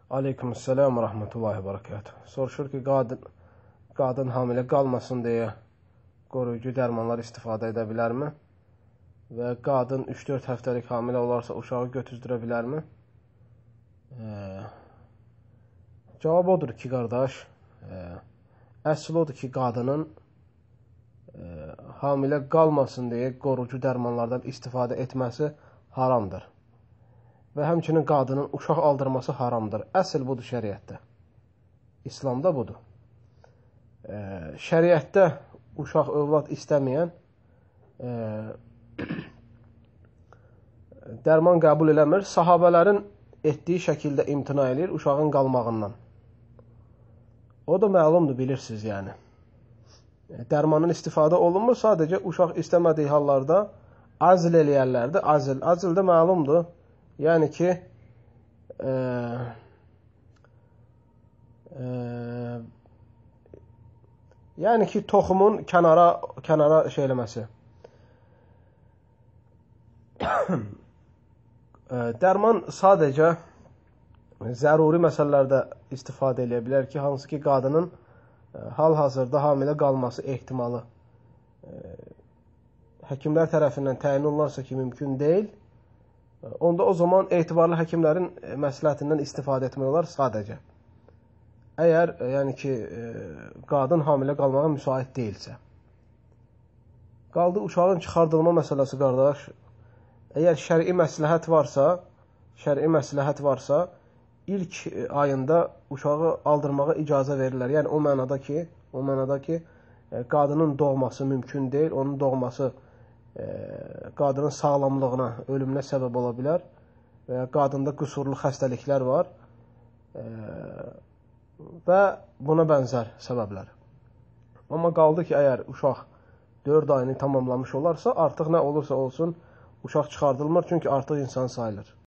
Aleykümselam və rəhmətullahi və barakatuhu. Soruşur ki, qadın hamilə qalmasın deyə qoruyucu dərmanlar istifadə edə bilərmi? Və qadın 3-4 həftəlik hamilə olarsa uşağı götüzdürə bilərmi? Cavab odur ki, qardaş, əsl odur ki, qadının hamilə qalmasın deyə qoruyucu dərmanlardan istifadə etməsi haramdır. Və həmçinin qadının uşaq aldırması haramdır. Əsl budur şəriətdə. İslamda budur. Şəriətdə uşaq övlad istəməyən dərman qəbul eləmir. Sahabələrin etdiyi şəkildə imtina edir uşağın qalmağından. O da məlumdur, bilirsiniz yəni. Dərmanın istifadə olunmur, sadəcə uşaq istəmədiyi hallarda azl eləyərlərdir. Azl da məlumdur. Yəni ki, toxumun kənara şey eləməsi. Dərman sadəcə zəruri məsələlərdə istifadə edə bilər ki, hansı ki, qadının hal-hazırda hamilə qalması ehtimalı həkimlər tərəfindən təyin olunarsa ki, mümkün deyil. Onda o zaman etibarlı həkimlərin məsləhətindən istifadə etmək olar sadəcə. Əgər yəni ki, qadın hamilə qalmağa müsait deyilsə. Qaldı uşağın çıxardılma məsələsi, qardaş. Əgər şəri məsləhət varsa, ilk ayında uşağı aldırmağa icazə verirlər. Yəni o mənada ki, qadının doğması mümkün deyil, onun doğması qadının sağlamlığına, ölümünə səbəb ola bilər və qadında qüsurlu xəstəliklər var və buna bənzər səbəblər. Amma qaldı ki, əgər uşaq 4 ayını tamamlamış olarsa, artıq nə olursa olsun uşaq çıxardılmır, çünki artıq insan sayılır.